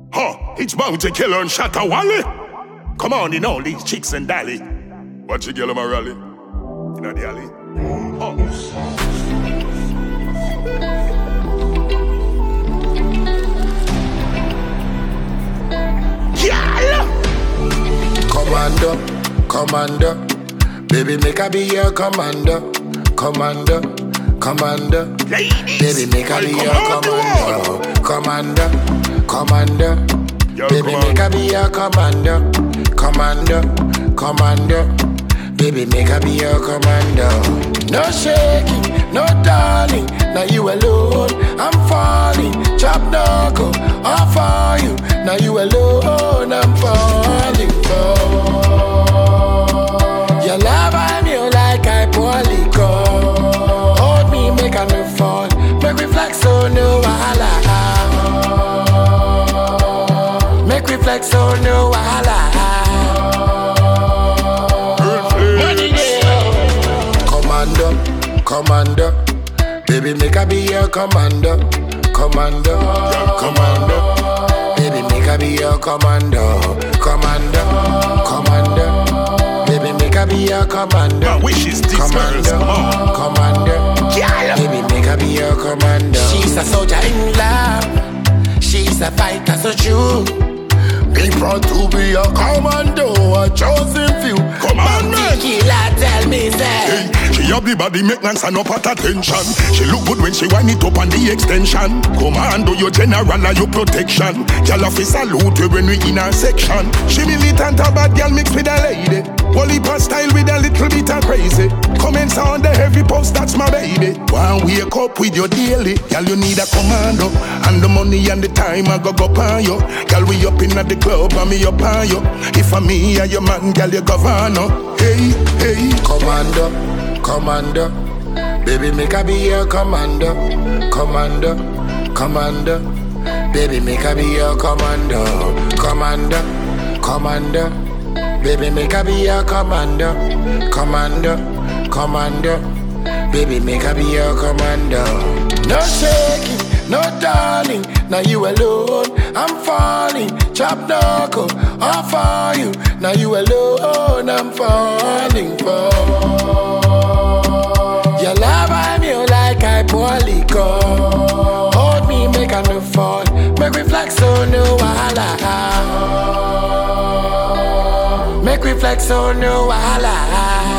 Huh, it's bound to kill her and shatter Wally. Come on in all these chicks and dally. Watch you girl on my rally. In the alley. Huh. Commander, baby make I be your commander, Ladies, baby make I be your commander, baby make I be your commander, baby make I be your commander. No shaking, no darling, now you alone, I'm falling, chop knuckle, all for you, now you alone, I'm falling for. Your love I'm you like I pour liquor. Hold me, make I no fall, make me flex so no wahala. Make me flex so no wahala. Commander, baby make I be your commander, baby make I be your commander, baby make I be your commander. My wish is this girl's commander, baby make I be your commander. She's a soldier in love, she's a fighter so true. Be proud to be a commando, a chosen few. Commandment. Killer tell me say. Hey, she have the body make man stand up at attention. She look good when she wind it up on the extension. Commando, your general and your protection. Girl off is salute you when we in our section. She militant a bad girl mixed with a lady. Wally pass style with a little bit of crazy. Comments on the heavy post, that's my baby. One wake up with your daily. Girl you need a commando. And the money and the time I go on you. Girl we up in at the club and me up on you. If I'm me and your man, girl you governor. Hey, hey. Commander, baby make I be your commander, baby make I be your commander, baby make I be your commander, baby make I be your commander. No shaking, no darling, now you alone, I'm falling, chop knuckle, all for you, now you alone, I'm falling for. Your love I'm you like I pour liquor. Hold me, make I no fall, make me flex so no wahala. Make me flex so no wahala.